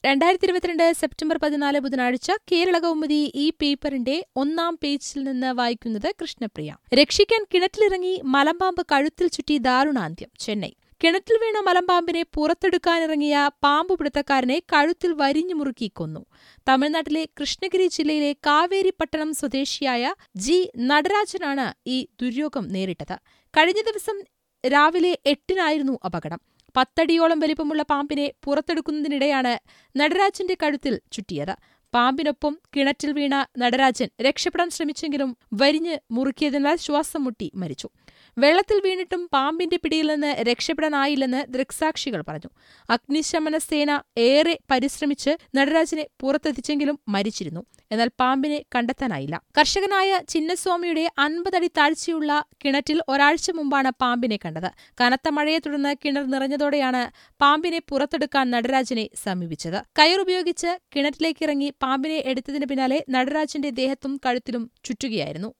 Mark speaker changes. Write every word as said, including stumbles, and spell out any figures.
Speaker 1: രണ്ടായിരത്തി ഇരുപത്തിരണ്ട് സെപ്റ്റംബർ പതിനാല് ബുധനാഴ്ച കേരള കൗമുദി ഈ പേപ്പറിന്റെ ഒന്നാം പേജിൽ നിന്ന് വായിക്കുന്നത് കൃഷ്ണപ്രിയ. രക്ഷിക്കാൻ കിണറ്റിലിറങ്ങി മലമ്പാമ്പ് കഴുത്തിൽ ചുറ്റി ദാരുണാന്ത്യം. ചെന്നൈ. കിണറ്റിൽ വീണ മലമ്പാമ്പിനെ പുറത്തെടുക്കാനിറങ്ങിയ പാമ്പുപിടുത്തക്കാരനെ കഴുത്തിൽ വരിഞ്ഞു മുറുക്കി കൊന്നു. തമിഴ്നാട്ടിലെ കൃഷ്ണഗിരി ജില്ലയിലെ കാവേരിപ്പട്ടണം സ്വദേശിയായ ജി നടരാജനാണ് ഈ ദുര്യോഗം നേരിട്ടത്. കഴിഞ്ഞ ദിവസം രാവിലെ എട്ടിനായിരുന്നു അപകടം. പത്തടിയോളം വലിപ്പമുള്ള പാമ്പിനെ പുറത്തെടുക്കുന്നതിനിടെയാണ് നടരാജന്റെ കഴുത്തിൽ ചുറ്റിയത്. പാമ്പിനൊപ്പം കിണറ്റിൽ വീണ നടരാജൻ രക്ഷപ്പെടാൻ ശ്രമിച്ചെങ്കിലും വരിഞ്ഞ് മുറുക്കിയതിനാൽ ശ്വാസം മുട്ടി മരിച്ചു. വെള്ളത്തിൽ വീണിട്ടും പാമ്പിന്റെ പിടിയിൽ നിന്ന് രക്ഷപ്പെടാനായില്ലെന്ന് ദൃക്സാക്ഷികൾ പറഞ്ഞു. അഗ്നിശമന സേന ഏറെ പരിശ്രമിച്ച് നടരാജനെ പുറത്തെത്തിച്ചെങ്കിലും മരിച്ചിരുന്നു. എന്നാൽ പാമ്പിനെ കണ്ടെത്താനായില്ല. കർഷകനായ ചിന്നസ്വാമിയുടെ അൻപതടി താഴ്ചയുള്ള കിണറ്റിൽ ഒരാഴ്ച മുമ്പാണ് പാമ്പിനെ കണ്ടത്. കനത്ത മഴയെ തുടർന്ന് കിണർ നിറഞ്ഞതോടെയാണ് പാമ്പിനെ പുറത്തെടുക്കാൻ നടരാജനെ സമീപിച്ചത്. കയറുപയോഗിച്ച് കിണറ്റിലേക്കിറങ്ങി പാമ്പിനെ എടുത്തതിന് പിന്നാലെ നടരാജന്റെ ദേഹത്തും കഴുത്തിലും ചുറ്റുകയായിരുന്നു.